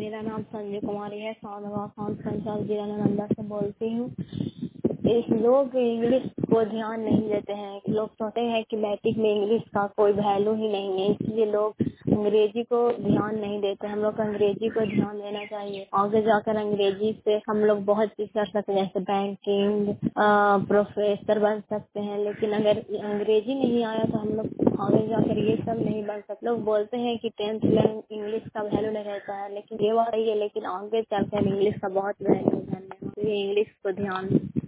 मेरा नाम संजय कुमारी है। साउंड संचार जिला नालंदा से बोलती हूँ। इस लोग इंग्लिश को ध्यान नहीं देते हैं। लोग सोचते हैं कि मैट्रिक में इंग्लिश का कोई वैल्यू ही नहीं है, इसलिए लोग अंग्रेजी को ध्यान नहीं देते। हम लोग अंग्रेजी को ध्यान देना चाहिए। आगे जाकर अंग्रेजी से हम लोग बहुत चीज कर सकते हैं, जैसे बैंकिंग, प्रोफेसर बन सकते हैं। लेकिन अगर अंग्रेजी नहीं आया तो हम लोग आगे जाकर ये सब नहीं बन सकते। लोग बोलते हैं कि 10th में इंग्लिश का वैल्यू नहीं रहता है, लेकिन ये बात सही है, लेकिन आगे चलकर इंग्लिश का बहुत वैल्यू है। इंग्लिश को ध्यान